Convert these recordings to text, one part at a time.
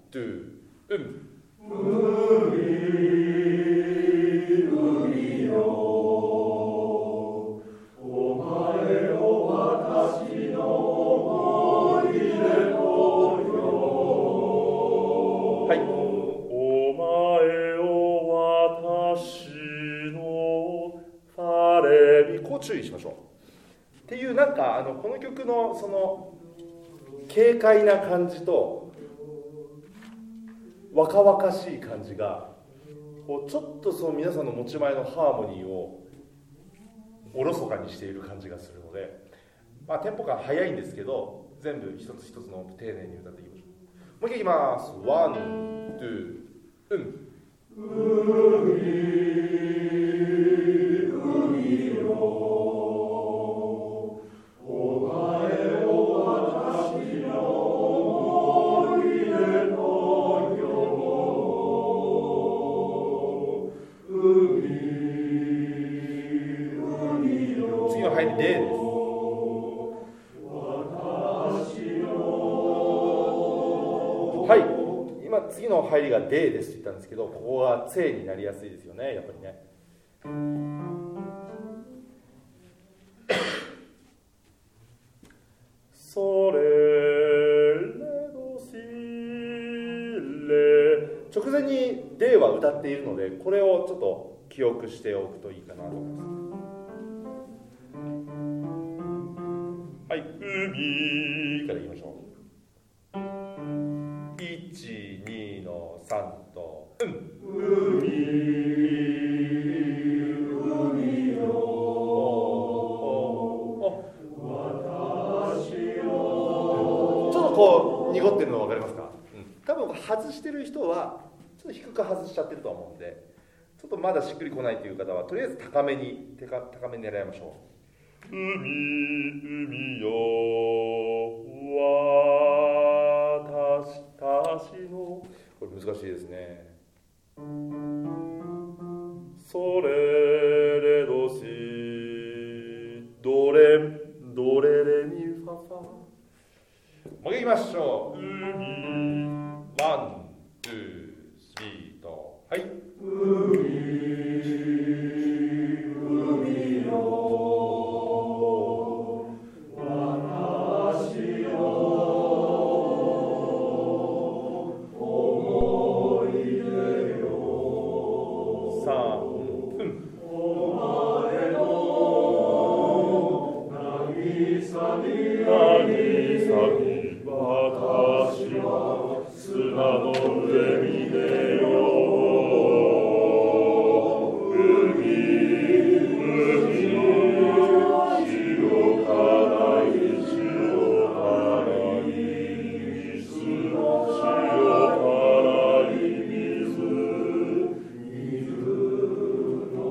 ツー、 海よ、お前を私の思い出のよ。 はい。 お前を私のファレビ。 こう注意しましょう。っていうなんかこの曲のその軽快な感じと若々しい感じがこうちょっとその皆さんの持ち前のハーモニーをおろそかにしている感じがするので、まあ、テンポ感速いんですけど全部一つ一つの丁寧に歌っていきましょう。もう一回いきます。ワン、ツー、 海よ、お前を私の思い出のよ。海よ、 次の入りでです。はい、今次の入りが D ですって言ったんですけど、ここが C になりやすいですよね、やっぱりね。 ソレレドシレ。 直前に D は歌っているので、これをちょっと記憶しておくといいかなと思います。はい、海からいきましょう。1、2の3と、 海よ、私を。 ちょっとこう濁ってるの分かりますか？多分外してる人はちょっと低く外しちゃってると思うんで、ちょっとまだしっくりこないという方はとりあえず高めに狙いましょう。 海よ、私の。 これ難しいですね。 ソレレドシドレドレレミファファ。 もう一回いきましょう。ワン、ツー、スリーと、はい。 海よ、私を思い出よ。お前の渚に私は砂の上に出よう。白からい白からい水白からい水の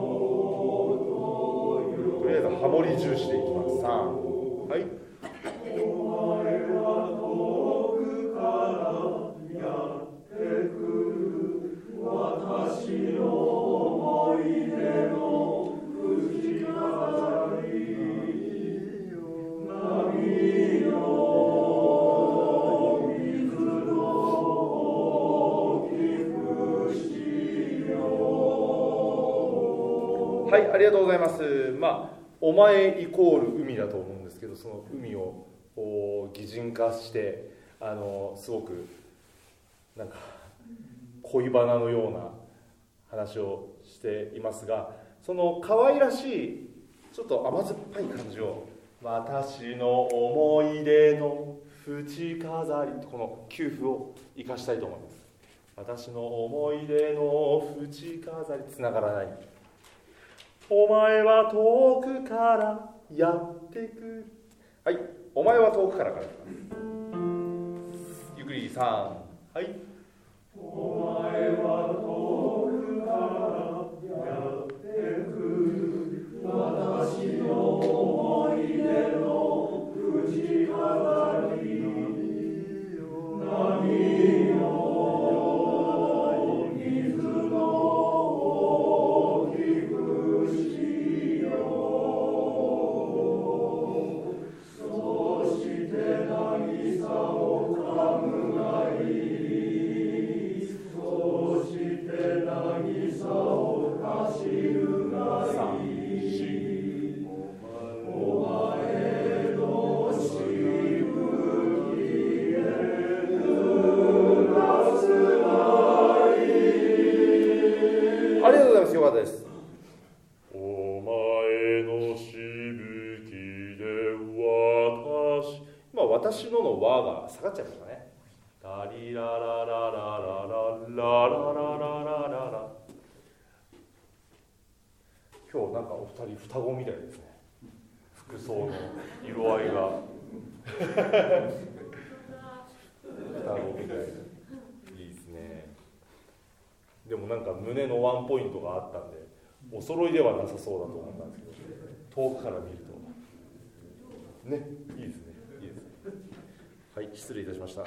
とりあえずハモリ重視でいきます。3、はい。 お前は遠くからやってくる。私の思い出の藤飾り。波よ、水の大きくしよう。 はい、ありがとうございます。まあ、お前イコール海だと思うんですけど、その海を擬人化して、すごくなんか恋バナのような話をしていますが、その可愛らしいちょっと甘酸っぱい感じを私の思い出の縁飾り、この休符を生かしたいと思います。私の思い出の縁飾り、つながらない。お前は遠くからやってくる。はい、お前は遠くからいきます。ゆっくり3、はい。 お前は遠くからやってくる。私の思い出の藤飾り。波よ、水の大きくしよう。そして渚をかむがいい。 りがとうございます。よかったです。 お前のしぶきで私、 私のの和が下がっちゃいましたね。ラリララララララララララララ。今日なんかお二人双子みたいですね。服装の色合いが双子みたい。いいですね。でもなんか胸のワンポイントがあったんでお揃いではなさそうだと思ったんですけど、遠くから見るとね、いいですね。いいですね。はい、失礼いたしました。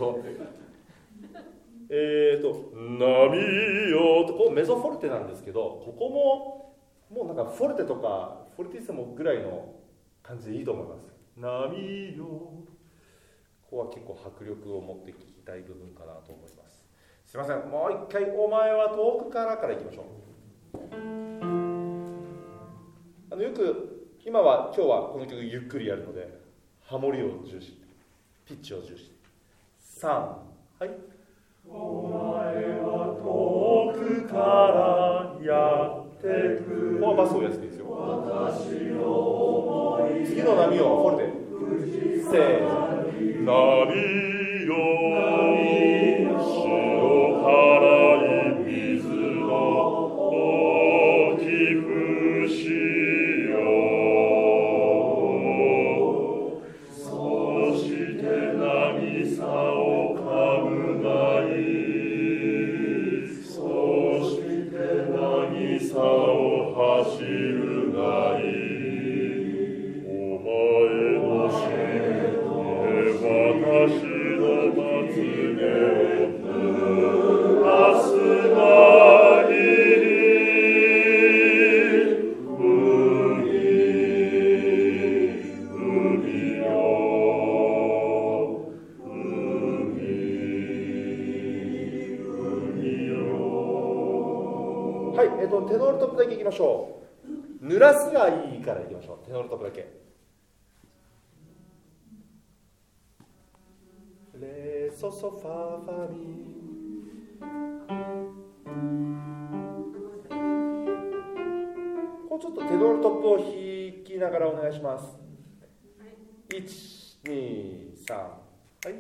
波よと、ここメゾフォルテなんですけど、ここももうなんかフォルテとかフォルティッセモぐらいの感じでいいと思います。波よ、ここは結構迫力を持って聞きたい部分かなと思います。すいません、もう一回お前は遠くからいきましょう。よく今日はこの曲ゆっくりやるのでハモリを重視、ピッチを重視。3、はい。 お前は遠くからやってくる。 ここはバスをやっていいですよ。 私の思い次の波をフォルテ。せーの。 波よ白からい水の大きくしよう。そして渚をかむがいい。そして渚を走るがいい。お前のし私のまつげを濡らすがいい。海よはい、テノールトップだけいきましょう。濡らすがいいからいきましょう。テノールトップだけ。レソソファファミ。こうちょっとテノールトップを弾きながらお願いします。1、2、3、はい。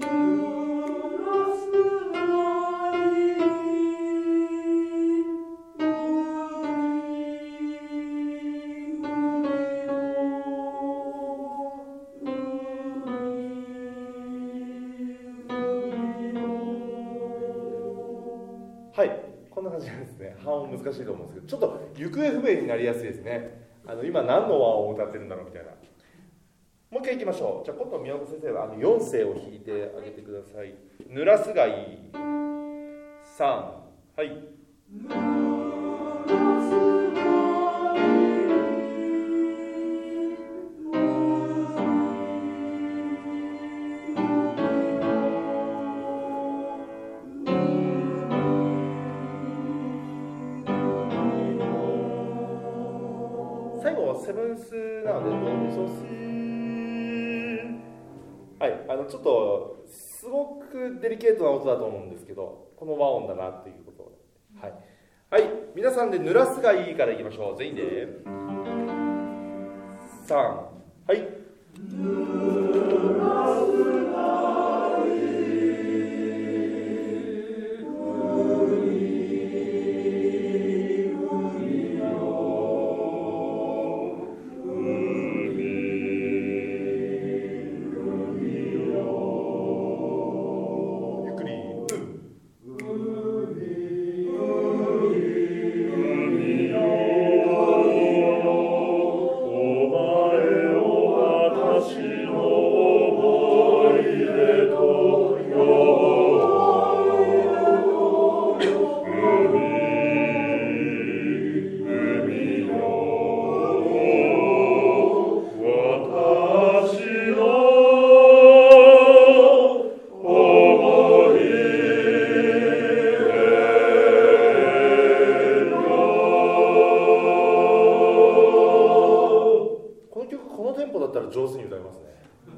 はい、こんな感じなんですね。半音難しいと思うんですけど、ちょっと行方不明になりやすいですね。今何の和音を歌ってるんだろうみたいな。もう一回いきましょう。じゃあ今度宮本先生は4声を弾いてあげてください。濡らすがいい。3、はい。最後セブンスなのでドミソシー。はい、ちょっとすごくデリケートな音だと思うんですけど、この和音だなっていうことを、はい、はい、皆さんで濡らすがいいからいきましょう。全員で3、はい。濡らすがいい。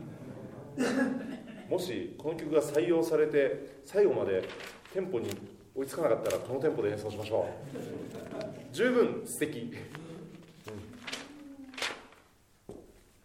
もしこの曲が採用されて最後までテンポに追いつかなかったらこのテンポで演奏しましょう。十分素敵。